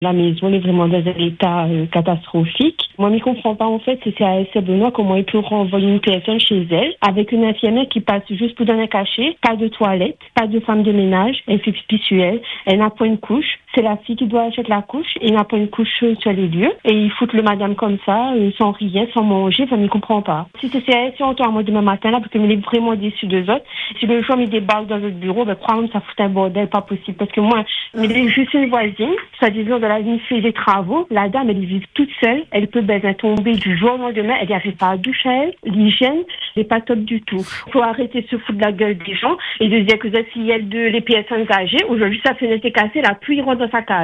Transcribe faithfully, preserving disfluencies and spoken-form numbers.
La maison est vraiment dans un état euh, catastrophique. Moi, je ne comprends pas, en fait, c'est à S. Benoît comment il peut renvoyer une personne chez elle avec une infirmière qui passe juste pour donner un cachet, pas de toilette, pas de femme de ménage, elle fait pipi sur elle, elle n'a pas une couche. C'est la fille qui doit acheter la couche et n'a pas une couche sur les lieux. Et ils foutent le madame comme ça, euh, sans rien, sans manger, enfin, je ne comprends pas. Si c'est C A S, on tourne moi demain matin, là, parce que je suis vraiment déçue des autres. Si le jour, il débarque dans notre bureau, ben, crois-moi, ça fout un bordel, pas possible. Parce que moi, il est juste une voisine, soi-disant de la vie, fait des travaux. La dame, elle vit toute seule. Elle peut ben, tomber du jour au lendemain. Elle n'y arrive pas à doucher à elle. L'hygiène n'est pas top du tout. Il faut arrêter de se foutre de la gueule des gens et de dire que si elle de les personnes âgées, aujourd'hui, sa fenêtre est cassée, la pluie rentre dans sa case.